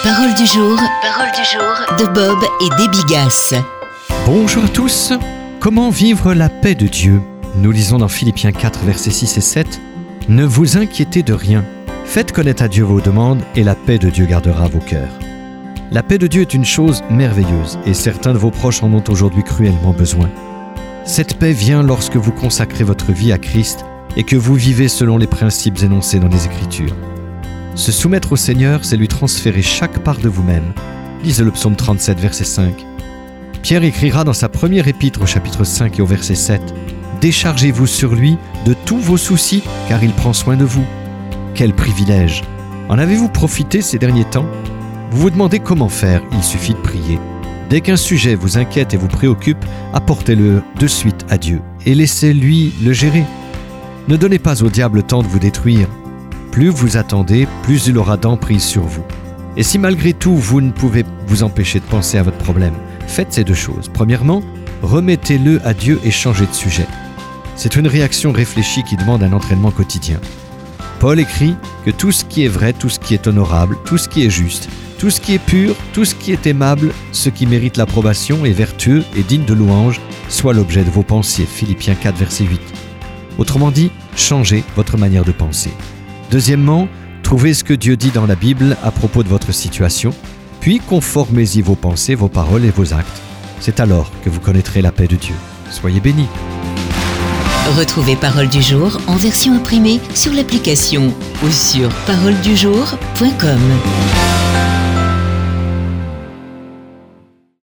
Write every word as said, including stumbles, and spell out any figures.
Parole du jour, parole du jour de Bob et Debbie Gass. Bonjour à tous. Comment vivre la paix de Dieu ? Nous lisons dans Philippiens quatre, versets six et sept. « Ne vous inquiétez de rien. Faites connaître à Dieu vos demandes et la paix de Dieu gardera vos cœurs. » La paix de Dieu est une chose merveilleuse et certains de vos proches en ont aujourd'hui cruellement besoin. Cette paix vient lorsque vous consacrez votre vie à Christ et que vous vivez selon les principes énoncés dans les Écritures. Se soumettre au Seigneur, c'est lui transférer chaque part de vous-même. Lisez le psaume trente-sept, verset cinq. Pierre écrira dans sa première épître au chapitre cinq et au verset sept « Déchargez-vous sur lui de tous vos soucis, car il prend soin de vous. » Quel privilège! En avez-vous profité ces derniers temps? Vous vous demandez comment faire, il suffit de prier. Dès qu'un sujet vous inquiète et vous préoccupe, apportez-le de suite à Dieu et laissez-lui le gérer. Ne donnez pas au diable le temps de vous détruire. Plus vous attendez, plus il aura d'emprise sur vous. Et si malgré tout, vous ne pouvez vous empêcher de penser à votre problème, faites ces deux choses. Premièrement, remettez-le à Dieu et changez de sujet. C'est une réaction réfléchie qui demande un entraînement quotidien. Paul écrit que tout ce qui est vrai, tout ce qui est honorable, tout ce qui est juste, tout ce qui est pur, tout ce qui est aimable, ce qui mérite l'approbation est vertueux et digne de louange, soit l'objet de vos pensées. Philippiens quatre, verset huit. Autrement dit, changez votre manière de penser. Deuxièmement, trouvez ce que Dieu dit dans la Bible à propos de votre situation, puis conformez-y vos pensées, vos paroles et vos actes. C'est alors que vous connaîtrez la paix de Dieu. Soyez bénis. Retrouvez Parole du jour en version imprimée sur l'application ou sur parole du jour point com.